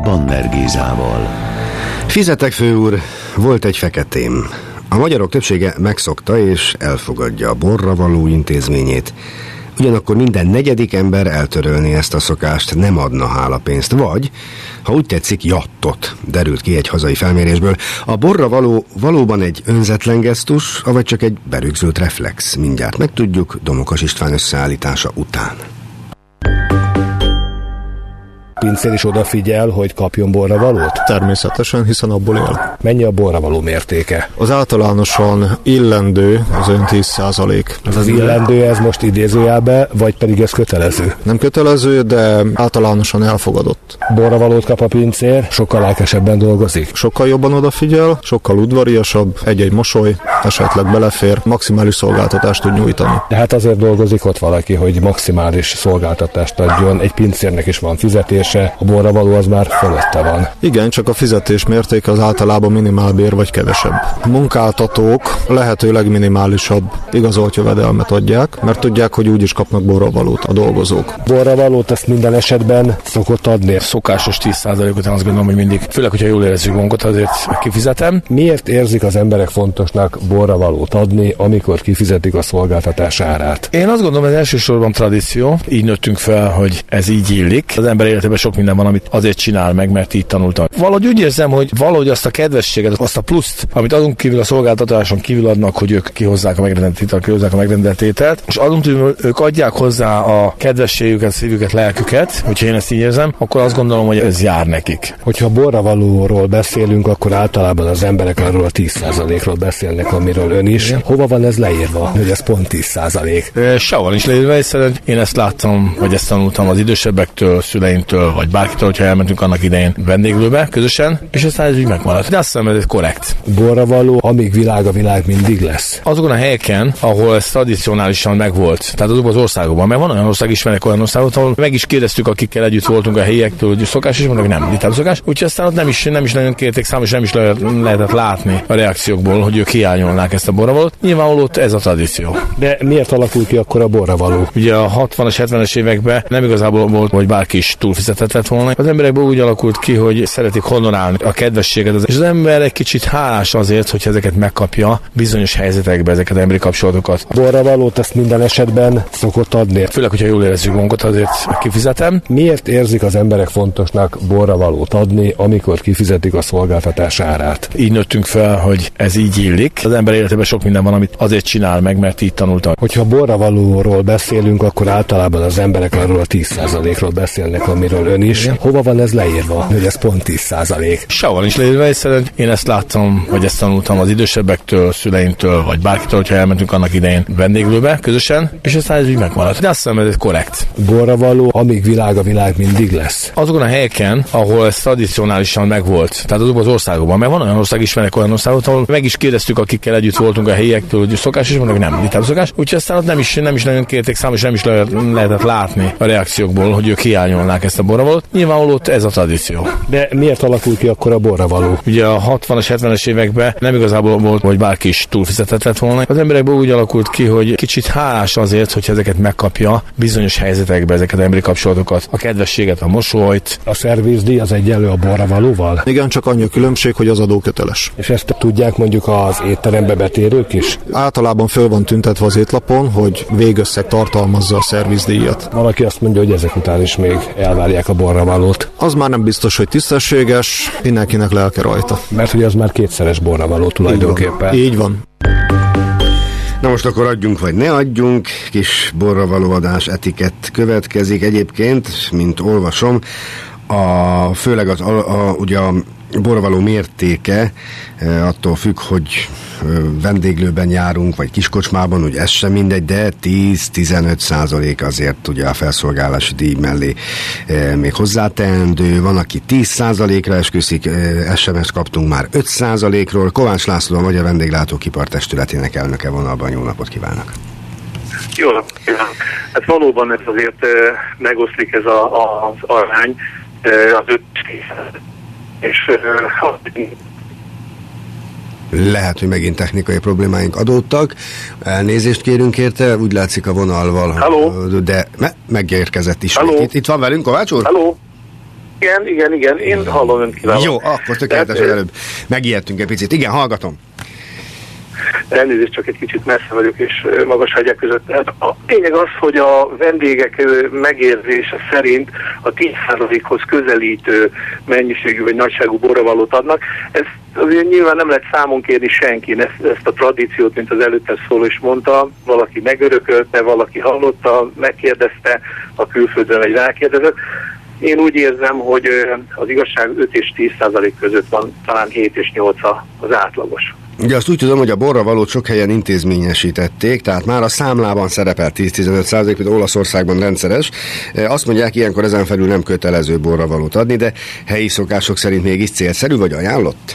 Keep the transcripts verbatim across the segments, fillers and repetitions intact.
Banner Gézával. Fizetek, főúr, volt egy feketém. A magyarok többsége megszokta és elfogadja a borra való intézményét. Ugyanakkor minden negyedik ember eltörölni ezt a szokást, nem adna hálapénzt, vagy, ha úgy tetszik, jattot, derült ki egy hazai felmérésből. A borra való valóban egy önzetlen gesztus, avagy csak egy berögzült reflex? Mindjárt megtudjuk Domokos István összeállítása után. Pincér is odafigyel, hogy kapjon borravalót? Természetesen, hiszen abból él. Mennyi a borravaló mértéke? Az általánosan illendő az ön tíz százalék. Ez az illendő, ez most idézőjelbe, vagy pedig ez kötelező? Nem kötelező, de általánosan elfogadott. Borravalót kap a pincér, sokkal lelkesebben dolgozik? Sokkal jobban odafigyel, sokkal udvariasabb, egy-egy mosoly, esetleg belefér, maximális szolgáltatást tud nyújtani. De hát azért dolgozik ott valaki, hogy maximális szolgáltatást adjon, egy pincérnek is van fizetés, a borravaló az már fölötte van. Igen, csak a fizetés mértéke az általában minimálbér vagy kevesebb. A munkáltatók lehetőleg minimálisabb igazolt jövedelmet adják, mert tudják, hogy úgy is kapnak borravalót a dolgozók. Borravalót ezt minden esetben szokott adni? Szokásos tíz százalékot azt gondolom, hogy mindig, főleg, hogyha jól érezzük magunkat, azért kifizetem. Miért érzik az emberek fontosnak borravalót adni, amikor kifizetik a szolgáltatás árát? Én azt gondolom, hogy elsősorban tradíció. Így nőttünk fel, hogy ez így illik. Az ember életében sok minden van, amit azért csinál meg, mert így tanultam. Valahogy úgy érzem, hogy valahogy azt a kedvességet, azt a pluszt, amit azon kívül a szolgáltatáson kívül adnak, hogy ők kihozzák a megrendelt ételt, kihozzák a megrendelt ételt, és azon kívül ők adják hozzá a kedvességüket, szívüket, lelküket, hogyha én ezt így érzem, akkor azt gondolom, hogy ez jár nekik. Hogyha borravalóról beszélünk, akkor általában az emberek arról a tíz százalékról beszélnek, amiről ön is. Igen. Hova van ez leírva, hogy ez pont tíz százalék? Sehol is leírva, hiszen én ezt láttam, vagy ezt tanultam az idősebbektől, szüleimtől, vagy bárkitől, hogyha elmentünk annak idején vendéglőbe közösen, és aztán ez így megmaradt. De azt hiszem, ez korrekt. Borravaló, amíg világ a világ mindig lesz. Azokon a helyeken, ahol ez tradicionálisan megvolt, tehát azokban az országokban, mert van olyan ország, ismerek olyan országot, ahol meg is kérdeztük, akikkel együtt voltunk a helyiektől, hogy szokás, és mondjuk nem, itt szokás. Úgyhogy aztán ott nem is, nem is nagyon kérték számos, és nem is le, lehetett látni a reakciókból, hogy ők hiányolnák ezt a borravalót. Nyilvánvalóan ott ez a tradíció. De miért alakul ki akkor a borravaló? Ugye a hatvanas, hetvenes években nem igazából volt, hogy bárki is túlfizetett volna. Az emberekből úgy alakult ki, hogy szeretik honorálni a kedvességet, és az ember egy kicsit hálás azért, hogy ezeket megkapja bizonyos helyzetekben, ezeket az emberi kapcsolatokat. A borravalót ezt minden esetben szokott adni. Főleg, hogyha jól érezzük magunkat, azért kifizetem. Miért érzik az emberek fontosnak borravalót adni, amikor kifizetik a szolgáltatás árát? Így nőttünk fel, hogy ez így illik. Az ember életében sok minden van, amit azért csinál meg, mert így tanultam. Hogyha borravalóról beszélünk, akkor általában az emberek arról a tíz százalékról beszélnek, amiről ön is. Igen. Hova van ez leírva, hogy ez pont tíz százalék? Sehol is leírva, hiszen én ezt láttam, vagy ezt tanultam az idősebbektől, szüleimtől, vagy bárkitől, hogyha elmentünk annak idején vendéglőbe közösen, és aztán ez így megmaradt. De azt hiszem, ez korrekt. Borravaló, amíg világ a világ mindig lesz. Azokon a helyeken, ahol ez tradicionálisan megvolt, tehát azokban az országokban, mert van olyan ország, ismerek olyan országot, ahol meg is kérdeztük, akikkel együtt voltunk a helyiektől, hogy szokás, és mondjuk nem, itt szokás. Úgyhogy aztán ott nem is, nem is nagyon kérték számos, és nem is le, lehetett látni a reakciókból, hogy ők hiányolnák ezt a borravalót. Nyilvánvalóan ott ez a tradíció. De miért alakul ki akkor a borravaló? Ugye a hatvanas, hetvenes években nem igazából volt, hogy bárki is túlfizetett volna. Az emberekből úgy alakult ki, hogy kicsit hálás azért, hogy ezeket megkapja bizonyos helyzetekben, ezeket az emberi kapcsolatokat, a kedvességet, a mosolyt. A szervizdíj az egyenlő a borravalóval? Igen, csak annyi a különbség, hogy az adóköteles. És ezt tudják mondjuk az étterembe betérők is? Általában föl van tüntetve az étlapon, hogy végösszeg tartalmazza a szervizdíjat. Valaki azt mondja, hogy ezek után is még elvárják a borravalót. Az már nem biztos, hogy tisztességes, mindenkinek lelke rajta. Mert hogy az már kétszeres borravaló tulajdonképpen. Így van. Na most akkor adjunk vagy ne adjunk, kis borravaló adás etikett következik. Egyébként, mint olvasom, a, főleg az, a, a, ugye a borravaló mértéke e, attól függ, hogy e, vendéglőben járunk, vagy kiskocsmában, ugye ez sem mindegy, de tíz-tizenöt százalék azért ugye a felszolgálási díj mellé e, még hozzáteendő. Van, aki tíz százalékra esküszik, e, es em es kaptunk már öt százalékról. Kovács László, a Magyar Vendéglátóipar Testületének elnöke vonalban. Jó napot kívánok! Jó napot kívánok! Hát valóban ez azért e, megoszlik ez a, a, az arány, e, az öt és lehet, hogy megint technikai problémáink adódtak. Elnézést kérünk érte, úgy látszik a vonalval, Halló. de me- megérkezett is. Itt, itt van velünk Kovács úr? Halló. Igen, igen, igen, én hallom önt kívánok. Jó, akkor tökéletes, hogy előbb megijedtünk egy picit. Igen, hallgatom. Elnézést, csak egy kicsit messze vagyok, és magas hegyek között. A lényeg az, hogy a vendégek megérzése szerint a tíz százalékhoz közelítő mennyiségű vagy nagyságú borravalót adnak. Ezt azért nyilván nem lehet számon kérni senki. Ezt, ezt a tradíciót, mint az előtte szóló is mondta, valaki megörökölte, valaki hallotta, megkérdezte, a külföldön egy rákérdezett. Én úgy érzem, hogy az igazság öt és tíz százalék között van, talán hét és nyolc az átlagos. Ugye azt úgy tudom, hogy a borravalót sok helyen intézményesítették, tehát már a számlában szerepel tíz-tizenöt százalék, például Olaszországban rendszeres. Azt mondják, ilyenkor ezen felül nem kötelező borravalót adni, de helyi szokások szerint mégis célszerű vagy ajánlott?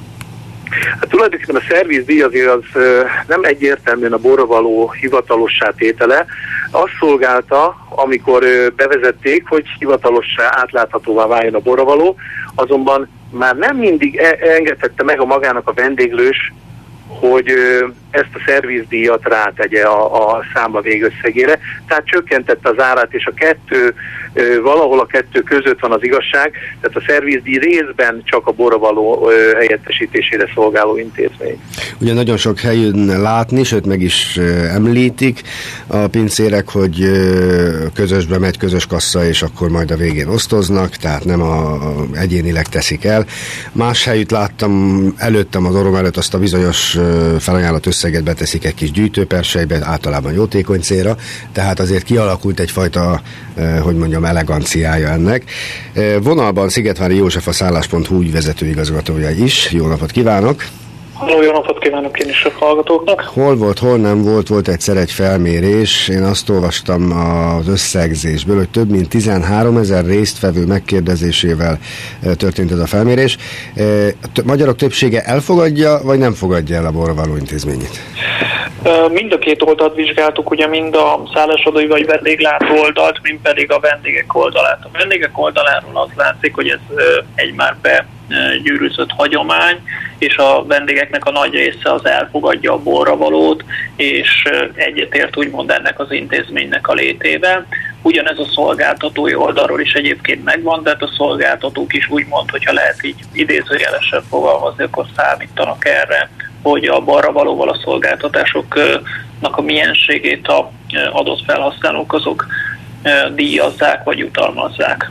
Hát tulajdonképpen a szervizdíj azért az nem egyértelműen a borravaló hivatalossá tétele. Azt szolgálta, amikor bevezették, hogy hivatalossá, átláthatóvá váljon a borravaló, azonban már nem mindig engedhette meg a magának a vendéglős, hogy ezt a szervizdíjat rátegye a, a számla végösszegére. Tehát csökkentette az árát, és a kettő, valahol a kettő között van az igazság, tehát a szervizdíj részben csak a borravaló helyettesítésére szolgáló intézmény. Ugye nagyon sok helyön látni, sőt meg is említik a pincérek, hogy közösbe megy közös kassa, és akkor majd a végén osztoznak, tehát nem a, a egyénileg teszik el. Más helyütt láttam előttem, az orrom előtt azt a bizonyos felajánlott összeget beteszik egy kis gyűjtőperselybe, általában jótékony célra, tehát azért kialakult egyfajta, hogy mondjam, eleganciája ennek. Vonalban Szigetvári József, a szállás pont hu ügyvezető igazgatója is. Jó napot kívánok! Halló, jó napot kívánok én is a hallgatóknak. Hol volt, hol nem volt, volt egyszer egy felmérés. Én azt olvastam az összegzésből, hogy több mint tizenháromezer résztvevő megkérdezésével történt ez a felmérés. A magyarok többsége elfogadja, vagy nem fogadja el a borravaló intézményét? Mind a két oldalt vizsgáltuk, ugye mind a szállásodói vagy vendéglátó oldalt, mind pedig a vendégek oldalát. A vendégek oldaláról az látszik, hogy ez egy már begyűrűzött hagyomány, és a vendégeknek a nagy része az elfogadja a borravalót, és egyetért úgymond ennek az intézménynek a létével. Ugyanez a szolgáltatói oldalról is egyébként megvan, de a szolgáltatók is úgymond, hogyha lehet így idézőjelesen fogalmazni, akkor számítanak erre, hogy a borravalóval a szolgáltatásoknak a mienségét az adott felhasználók azok díjazzák vagy jutalmazzák.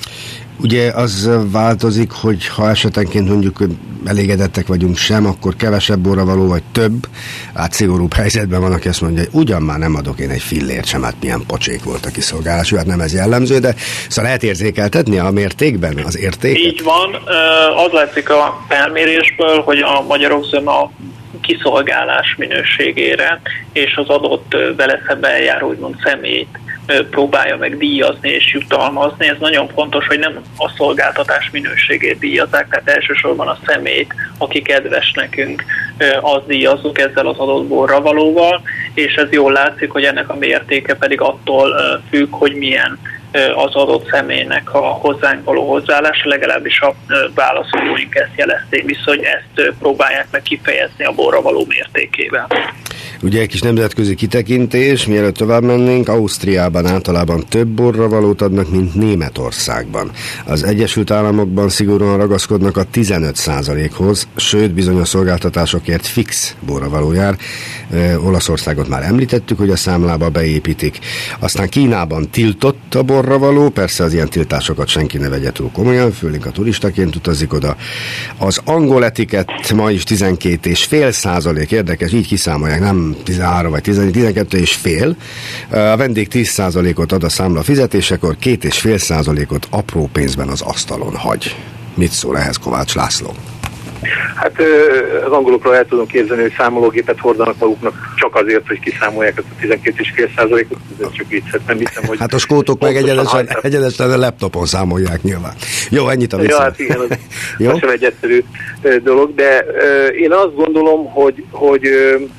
Ugye az változik, hogy ha esetenként mondjuk elégedettek vagyunk sem, akkor kevesebb borravaló, vagy több. Hát szigorúbb helyzetben van, aki azt mondja, hogy ugyan már nem adok én egy fillért sem, hát milyen pocsék volt a kiszolgálás, hát nem ez jellemző, de szóval lehet érzékeltetni a mértékben az értéket? Így van, az látszik a felmérésből, hogy a magyarok zöme a kiszolgálás minőségére és az adott vele szemben eljáró úgymond személyt próbálja meg díjazni és jutalmazni. Ez nagyon fontos, hogy nem a szolgáltatás minőségét díjazzák, tehát elsősorban a személyt, aki kedves nekünk, az díjazzuk ezzel az adott borravalóval, és ez jól látszik, hogy ennek a mértéke pedig attól függ, hogy milyen az adott személynek a hozzánk való hozzáállása, legalábbis a válaszolóink ezt jelezték vissza, hogy ezt próbálják meg kifejezni a borravaló mértékével. Ugye egy kis nemzetközi kitekintés, mielőtt tovább mennénk, Ausztriában általában több borravalót adnak, mint Németországban. Az Egyesült Államokban szigorúan ragaszkodnak a tizenöt százalékhoz, sőt bizonyos szolgáltatásokért fix borravaló jár. E, Olaszországot már említettük, hogy a számlába beépítik. Aztán Kínában tiltott a borravaló, persze az ilyen tiltásokat senki ne vegye túl komolyan, főleg a turistaként utazik oda. Az angol etikett ma is tizenkét egész öt százalék, érdekes, így kiszámolják, nem tizenhárom vagy tizenkettő és fél. A vendég tíz százalékot ad a számla fizetésekor, két és fél százalékot apró pénzben az asztalon hagy. Mit szól ehhez Kovács László? Hát az angolokról el tudom képzelni, hogy számológépet hordanak maguknak csak azért, hogy kiszámolják ezt a tizenkét és fél százalékot, ez csak viccet, nem hiszem, hogy... Hát a skótok meg egyenesen, egyenesen a laptopon számolják nyilván. Jó, ennyit a viccet. Ja, hát igen, az, Jó? az sem egy egyszerű dolog, de én azt gondolom, hogy, hogy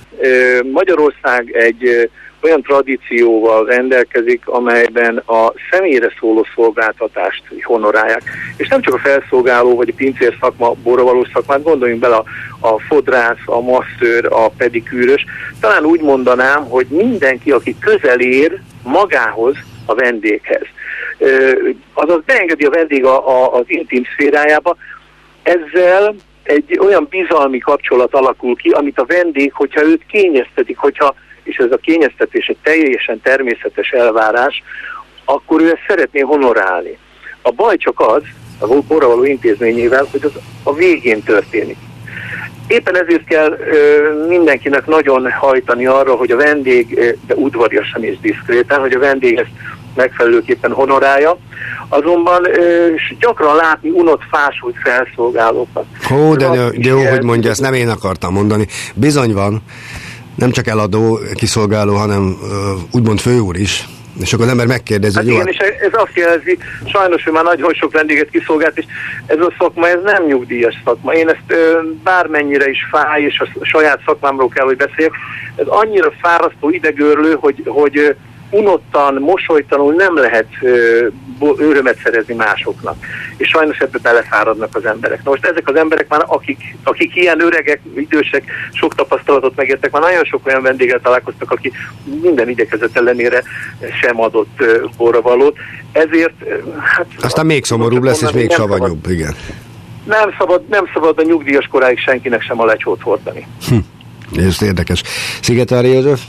Magyarország egy olyan tradícióval rendelkezik, amelyben a személyre szóló szolgáltatást honorálják. És nem csak a felszolgáló vagy a pincér szakma, borravalós szakmát, gondoljunk bele a, a fodrász, a masszőr, a pedikűrös. Talán úgy mondanám, hogy mindenki, aki közel ér magához, a vendéghez. azaz beengedi a vendég a, a, az intim szférájába. Ezzel egy olyan bizalmi kapcsolat alakul ki, amit a vendég, hogyha őt kényeztetik, hogyha, és ez a kényeztetés egy teljesen természetes elvárás, akkor ő ezt szeretné honorálni. A baj csak az, a borravaló intézményével, hogy az a végén történik. Éppen ezért kell ö, mindenkinek nagyon hajtani arra, hogy a vendég, de udvariasan és diszkréten, hogy a vendég ezt megfelelőképpen honorálja. Azonban ö, gyakran látni unott, fásult felszolgálókat. Ó, de, de, de jó, hogy mondja, ezt nem én akartam mondani. Bizony van, nem csak eladó, kiszolgáló, hanem ö, úgymond főúr is. És akkor az ember megkérdezi, hát hogy igen, jó, és ez azt jelzi, sajnos, hogy már nagyon sok vendéget kiszolgált, és ez a szakma, ez nem nyugdíjas szakma. Én ezt ö, bármennyire is fáj, és a saját szakmámról kell, hogy beszéljek, ez annyira fárasztó, idegörlő, hogy, hogy unottan, mosolytalanul nem lehet ö, örömet szerezni másoknak. És sajnos ebbe belefáradnak az emberek. Na most ezek az emberek már, akik, akik ilyen öregek, idősek, sok tapasztalatot megértek, már nagyon sok olyan vendéggel találkoztak, aki minden igyekezet ellenére sem adott ö, borravalót. Ezért... Hát, aztán még szomorúbb lesz, és még savanyúbb, szabad, igen. Nem szabad, nem szabad a nyugdíjas koráig senkinek sem a lecsót hordani. Hm. Ez érdekes. Szigetári József?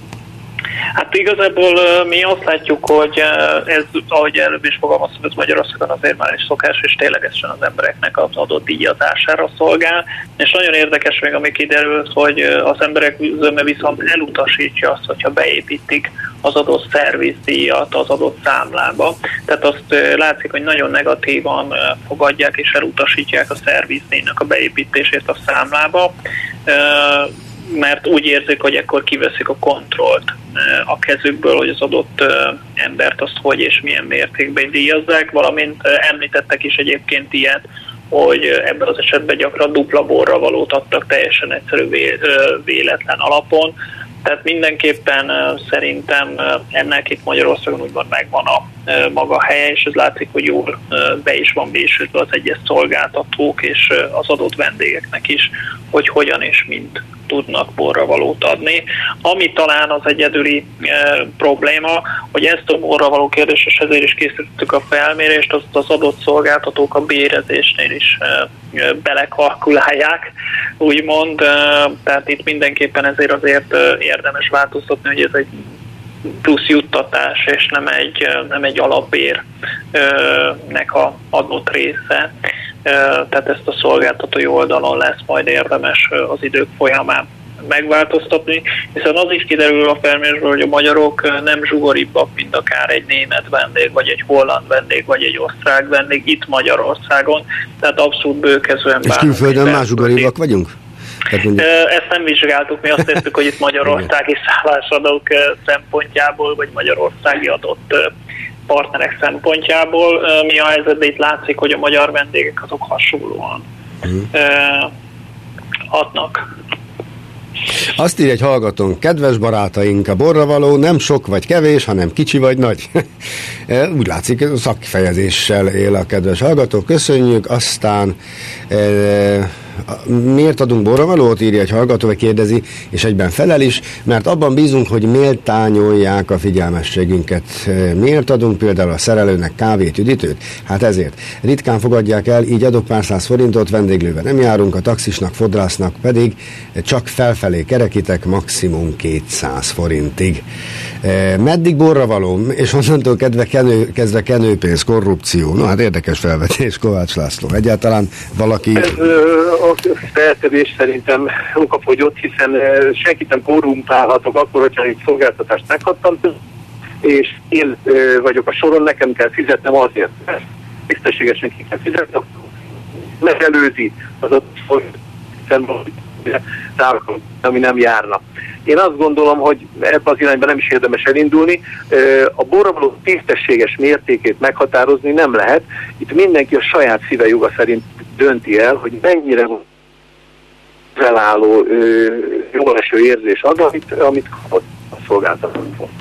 Hát igazából mi azt látjuk, hogy ez, ahogy előbb is fogalmaztam, ez Magyarországon azért már is szokás, és ténylegesen az embereknek az adott díjazására szolgál. És nagyon érdekes még, ami kiderült, hogy az emberek zöme viszont elutasítja azt, hogyha beépítik az adott szervizdíjat az adott számlába. Tehát azt látszik, hogy nagyon negatívan fogadják és elutasítják a szervizdíjnak a beépítését a számlába, mert úgy érzik, hogy ekkor kiveszik a kontrollt a kezükből, hogy az adott embert azt hogy és milyen mértékben díjazzák, valamint említettek is egyébként ilyet, hogy ebben az esetben gyakran dupla borravalót adtak teljesen egyszerű véletlen alapon. Tehát mindenképpen szerintem ennek itt Magyarországon úgymond megvan a maga helye, és ez látszik, hogy jól be is van vésődve az egyes szolgáltatók és az adott vendégeknek is, hogy hogyan és mint tudnak borravalót adni. Ami talán az egyedüli e, probléma, hogy ezt a borravaló kérdést, és ezért is készítettük a felmérést, azt az adott szolgáltatók a bérezésnél is e, e, belekalkulálják, úgymond. E, tehát itt mindenképpen ezért azért érdemes változtatni, hogy ez egy plusz juttatás, és nem egy, nem egy alapbérnek a adott része. Tehát ezt a szolgáltatói oldalon lesz majd érdemes az idők folyamán megváltoztatni, hiszen az is kiderül a felmérésből, hogy a magyarok nem zsugoribbak, mint akár egy német vendég, vagy egy holland vendég, vagy egy osztrák vendég itt Magyarországon, tehát abszolút bőkezően. És külföldön más zsugoribbak vagyunk? Ezt nem vizsgáltuk, mi azt tettük, hogy itt magyarországi szállásadók szempontjából, vagy magyarországi adott partnerek szempontjából. Mi a helyzetben itt látszik, hogy a magyar vendégek azok hasonlóan mm. adnak. Azt írja egy hallgatónk, kedves barátaink, a borravaló nem sok vagy kevés, hanem kicsi vagy nagy. Úgy látszik, szakfejezéssel él a kedves hallgató, köszönjük. Aztán e, miért adunk borravalót, írja egy hallgató, vagy kérdezi, és egyben felel is, mert abban bízunk, hogy méltányolják a figyelmességünket. Miért adunk például a szerelőnek kávét, üdítőt? Hát ezért. Ritkán fogadják el, így adok pár száz forintot, vendéglőben nem járunk, a taxisnak, fodrásznak pedig csak felfelé kerekítek, maximum kétszáz forintig. Meddig borravaló, és onnantól kedve kenő, kezdve kenőpénz, korrupció. No, hát érdekes felvetés, Kovács László. Egyáltalán valaki... Ez, a feltevés szerintem okafogyott, hiszen senkit nem korrumpálhatok akkor, hogyha egy szolgáltatást meghattam, és én vagyok a soron, nekem kell fizetnem azért, mert tisztességesen ki kell fizetnem, megelőzi az a ami nem járna. Én azt gondolom, hogy ebben az irányban nem is érdemes elindulni. A borravaló tisztességes mértékét meghatározni nem lehet. Itt mindenki a saját szíve joga szerint dönti el, hogy mennyire felálló, jól eső érzés az, amit, amit kapott a szolgáltató.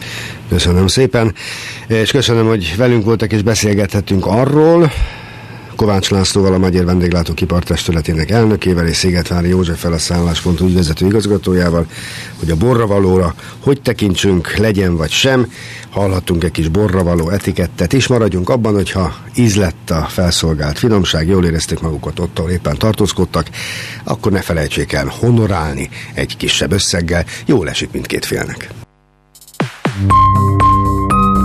Köszönöm szépen, és köszönöm, hogy velünk voltak és beszélgethettünk arról, Kovács Lászlóval, a Magyar Vendéglátó Ipartestületének elnökével és Szigetvári Józseffel, a Szálláspont ügyvezető igazgatójával, hogy a borravalóra hogy tekintsünk, legyen vagy sem. Hallhattunk egy kis borravaló etikettet is, maradjunk abban, hogyha ízlett a felszolgált finomság, jól érezték magukat ott, ahol éppen tartózkodtak, akkor ne felejtsék el honorálni egy kisebb összeggel, jól esik mindkét félnek.